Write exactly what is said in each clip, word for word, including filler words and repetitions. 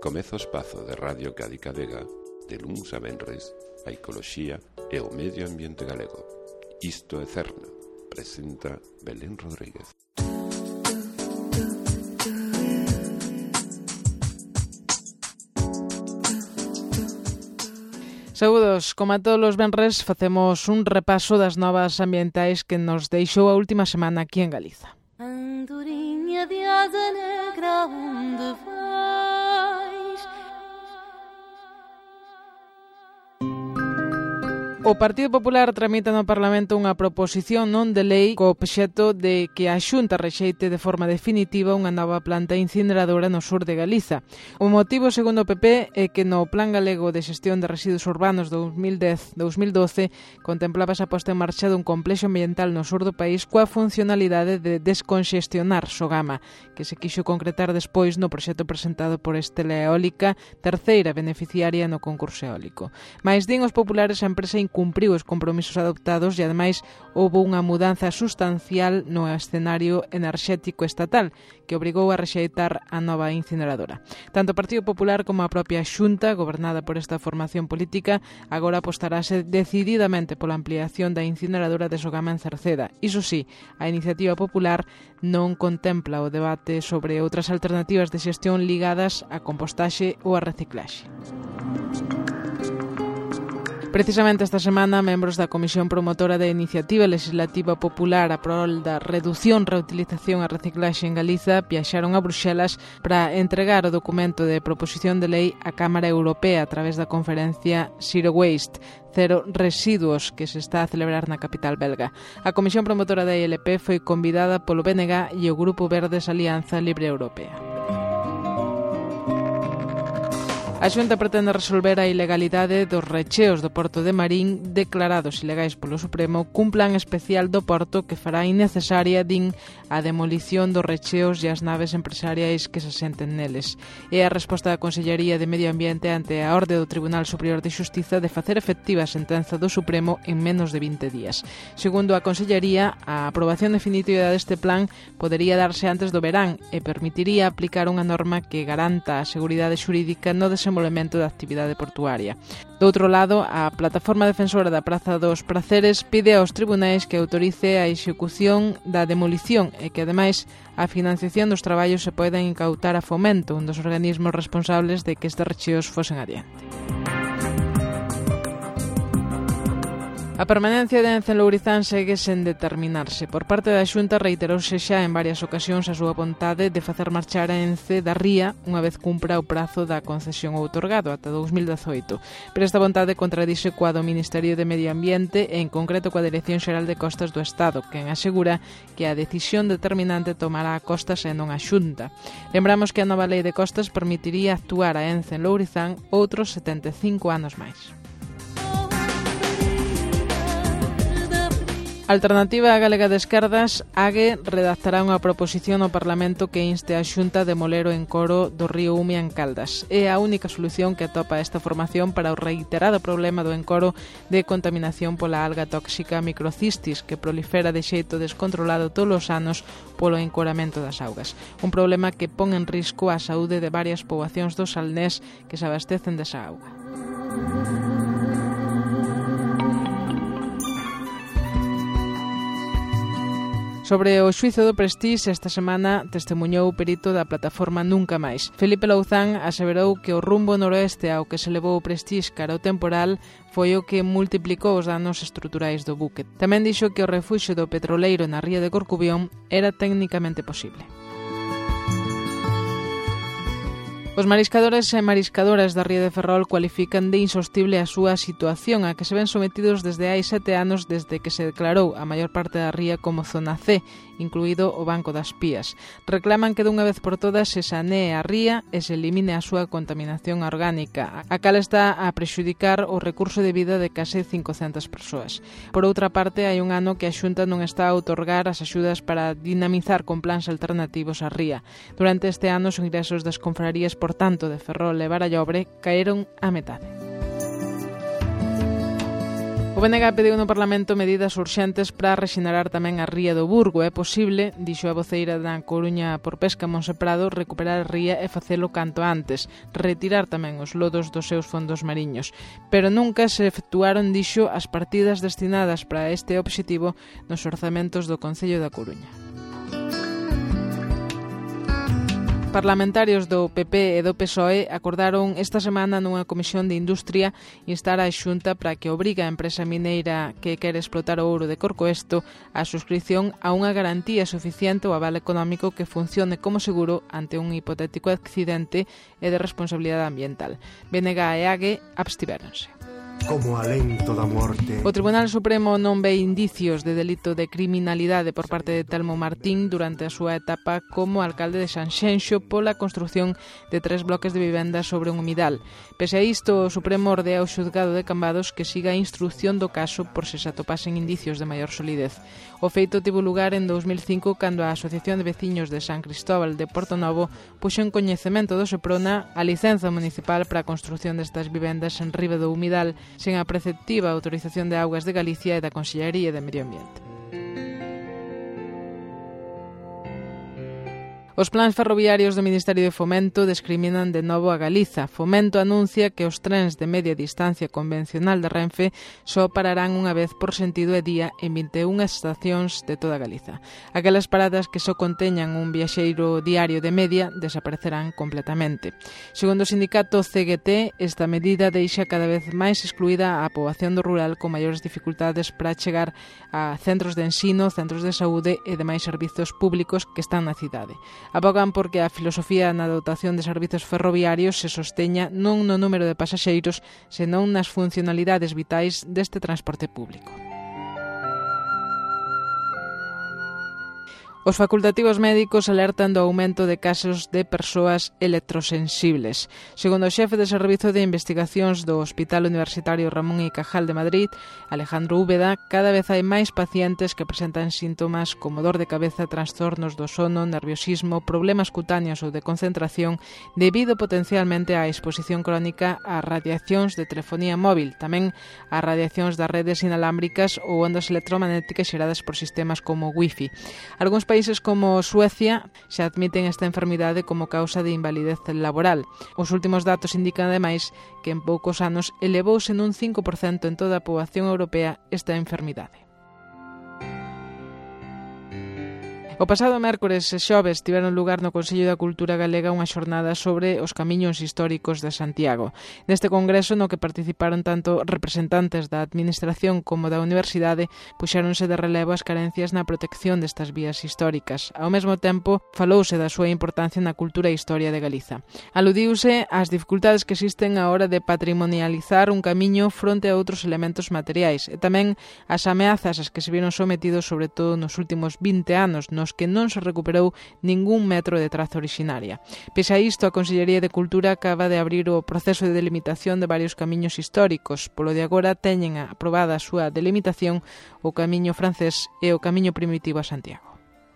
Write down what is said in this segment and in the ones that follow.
Comeza o espazo de Radio Cádiz Vega de luns a venres a ecoloxía e o medio ambiente galego. Isto é Cerna, presenta Belén Rodríguez. Saúdos, como a todos os venres, facemos un repaso das novas ambientais que nos deixou a última semana aquí en Galiza. Andorinha de asa negra, onde vais? O Partido Popular tramita no Parlamento unha proposición non de lei co obxecto de que a Xunta rexeite de forma definitiva unha nova planta incineradora no sur de Galiza. O motivo, segundo o P P, é que no Plan Galego de Xestión de Residuos Urbanos dos mil dez a dos mil doce contemplaba a posta en marcha dun complexo ambiental no sur do país coa funcionalidade de desconxestionar Sogama, que se quixo concretar despois no proxecto presentado por Estela Eólica, terceira beneficiaria no concurso eólico. Mais din os populares, a empresa cumpriu os compromisos adoptados e, ademais, houve unha mudanza sustancial no escenario enerxético estatal que obrigou a rexeitar a nova incineradora. Tanto o Partido Popular como a propia Xunta, gobernada por esta formación política, agora apostarase decididamente pola ampliación da incineradora de Sogama en Cerceda. Iso sí, a iniciativa popular non contempla o debate sobre outras alternativas de xestión ligadas á compostaxe ou á reciclaxe. Precisamente esta semana, membros da Comisión Promotora da Iniciativa Legislativa Popular a prol da reducción, reutilización e reciclaxe en Galiza viaxaron a Bruxelas para entregar o documento de proposición de lei á Cámara Europea a través da conferencia Zero Waste, Cero Residuos, que se está a celebrar na capital belga. A Comisión Promotora da I L P foi convidada polo B N G e o Grupo Verdes Alianza Libre Europea. A Xunta pretende resolver a ilegalidade dos recheos do Porto de Marín declarados ilegais polo Supremo cun plan especial do Porto que fará innecesaria, din, a demolición dos recheos e as naves empresariais que se senten neles. É a resposta da Consellería de Medio Ambiente ante a orde do Tribunal Superior de Xustiza de facer efectiva a sentenza do Supremo en menos de vinte días. Segundo a Consellería, a aprobación definitiva deste plan podería darse antes do verán e permitiría aplicar unha norma que garanta a seguridade xurídica no desenvolvemento da actividade portuaria. Do outro lado, a plataforma defensora da Praza dos Praceres pide aos tribunais que autorice a execución da demolición e que, ademais, a financiación dos traballos se poida incautar a Fomento, un dos organismos responsables de que estes recheos fosen adiante. A permanencia de Ence en Lourizán segue sen determinarse. Por parte da Xunta reiterouse xa en varias ocasións a súa vontade de facer marchar a Ence da ría unha vez cumpra o prazo da concesión outorgado ata dous mil dezoito. Pero esta vontade contradixe coa do Ministerio de Medio Ambiente e en concreto coa Dirección Xeral de Costas do Estado, quen asegura que a decisión determinante tomará a Costas e non a Xunta. Lembramos que a nova Lei de Costas permitiría actuar a Ence en Lourizán outros setenta e cinco anos máis. Alternativa Galega de Esquerdas, A G redactará unha proposición ao Parlamento que inste a Xunta a demoler o encoro do río Umia en Caldas. É a única solución que atopa esta formación para o reiterado problema do encoro de contaminación pola alga tóxica microcistis que prolifera de xeito descontrolado todos os anos polo encoramento das augas. Un problema que pon en risco a saúde de varias poboacións do Salnés que se abastecen desa auga. Sobre o xuízo do Prestige, esta semana testemuñou o perito da plataforma Nunca Máis. Felipe Louzán aseverou que o rumbo noroeste ao que se levou o Prestige cara ao temporal foi o que multiplicou os danos estruturais do buque. Tamén dixo que o refuxio do petroleiro na ría de Corcubión era técnicamente posible. Os mariscadores e mariscadoras da ría de Ferrol cualifican de insostible a súa situación a que se ven sometidos desde hai sete anos desde que se declarou a maior parte da ría como zona C, incluído o Banco das Pías. Reclaman que dunha vez por todas se sanee a ría e se elimine a súa contaminación orgánica, a cal está a prexudicar o recurso de vida de case cincocentas persoas. Por outra parte, hai un ano que a Xunta non está a outorgar as axudas para dinamizar con plans alternativos a ría. Durante este ano, os ingresos das confrarías, por tanto, de Ferrol e Barallobre, caeron a metade. O B N G pediu no Parlamento medidas urxentes para rexenerar tamén a ría do Burgo. É posible, dixo a voceira da Coruña por Pesca, Monse Prado, recuperar a ría e facelo canto antes, retirar tamén os lodos dos seus fondos mariños. Pero nunca se efectuaron, dixo, as partidas destinadas para este obxectivo nos orzamentos do Concello da Coruña. Parlamentarios do P P e do P S O E acordaron esta semana nunha comisión de industria instar a Xunta para que obrigue a empresa mineira que quere explotar o ouro de Corcoesto a suscripción a unha garantía suficiente ou aval económico que funcione como seguro ante un hipotético accidente e de responsabilidade ambiental. B N G e A G abstivéronse. Como alento da morte. O Tribunal Supremo non ve indicios de delito de criminalidade por parte de Telmo Martín durante a súa etapa como alcalde de Sanxenxo pola construción de tres bloques de vivendas sobre un humidal. Pese a isto, o Supremo ordea ao xuzgado de Cambados que siga a instrución do caso por se se atopasen indicios de maior solidez. O feito tivo lugar en dous mil cinco cando a Asociación de Veciños de San Cristóbal de Portonovo puxo en coñecemento do Seprona a licenza municipal para a construción destas vivendas en riba do humidal sen a preceptiva autorización de Augas de Galicia e da Consellería de Medio Ambiente. Os plans ferroviarios do Ministerio de Fomento discriminan de novo a Galiza. Fomento anuncia que os trens de media distancia convencional de Renfe só pararán unha vez por sentido e día en vinte e unha estacións de toda Galiza. Aquelas paradas que só conteñan un viaxeiro diario de media desaparecerán completamente. Segundo o sindicato C G T, esta medida deixa cada vez máis excluída a poboación do rural con maiores dificultades para chegar a centros de ensino, centros de saúde e demais servizos públicos que están na cidade. Abogan porque a filosofía na dotación de servizos ferroviarios se sosteña non no número de pasaxeiros, senón nas funcionalidades vitais deste transporte público. Os facultativos médicos alertan do aumento de casos de persoas electrosensibles. Segundo o xefe de Servizo de Investigacións do Hospital Universitario Ramón y Cajal de Madrid, Alejandro Úbeda, cada vez hai máis pacientes que presentan síntomas como dor de cabeza, trastornos do sono, nerviosismo, problemas cutáneos ou de concentración, debido potencialmente á exposición crónica a radiacións de telefonía móvil, tamén a radiacións das redes inalámbricas ou ondas electromagnéticas xeradas por sistemas como Wi-Fi. Algúns países como Suecia xa admiten esta enfermidade como causa de invalidez laboral. Os últimos datos indican ademais que en poucos anos elevouse nun cinco por cento en toda a poboación europea esta enfermidade. O pasado mércores e xoves tiveron lugar no Consello da Cultura Galega unha xornada sobre os camiños históricos de Santiago. Neste congreso, no que participaron tanto representantes da Administración como da Universidade, puxéronse de relevo as carencias na protección destas vías históricas. Ao mesmo tempo, falouse da súa importancia na cultura e historia de Galiza. Aludiuse ás dificultades que existen á hora de patrimonializar un camiño fronte a outros elementos materiais e tamén as ameazas ás que se viron sometidos sobre todo nos últimos vinte anos, nos que non se recuperou ningún metro de traza orixinaria. Pese a isto, a Consellería de Cultura acaba de abrir o proceso de delimitación de varios camiños históricos. Polo de agora teñen aprobada a súa delimitación o camiño francés e o camiño primitivo a Santiago.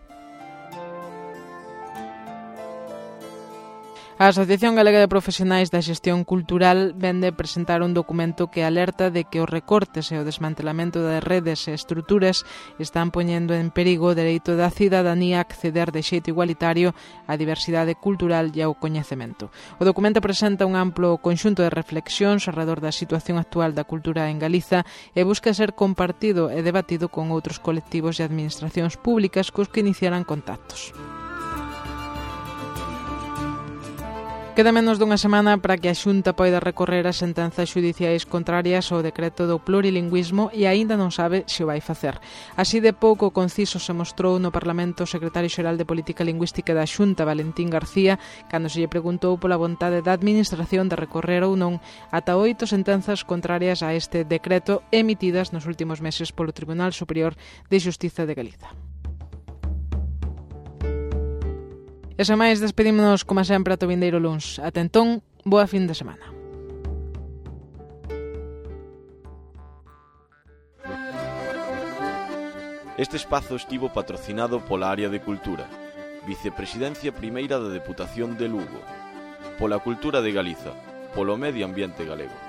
A Asociación Galega de Profesionais da Xestión Cultural vende presentar un documento que alerta de que os recortes e o desmantelamento das redes e estruturas están poñendo en perigo o dereito da cidadanía a acceder de xeito igualitario á diversidade cultural e ao coñecemento. O documento presenta un amplo conxunto de reflexións alrededor da situación actual da cultura en Galiza e busca ser compartido e debatido con outros colectivos e administracións públicas cos que iniciarán contactos. Queda menos dunha semana para que a Xunta poida recorrer as sentenzas xudiciais contrarias ao decreto do plurilingüismo e aínda non sabe se o vai facer. Así de pouco conciso se mostrou no Parlamento o secretario xeral de Política Lingüística da Xunta, Valentín García, cando se lle preguntou pola vontade da Administración de recorrer ou non ata oito sentenzas contrarias a este decreto emitidas nos últimos meses polo Tribunal Superior de Xustiza de Galiza. E sen máis, despedímonos como sempre ata o vindeiro luns. Ata entón, boa fin de semana. Este espazo estivo patrocinado pola Área de Cultura, Vicepresidencia Primeira da Deputación de Lugo, pola Cultura de Galiza, polo Medio Ambiente Galego.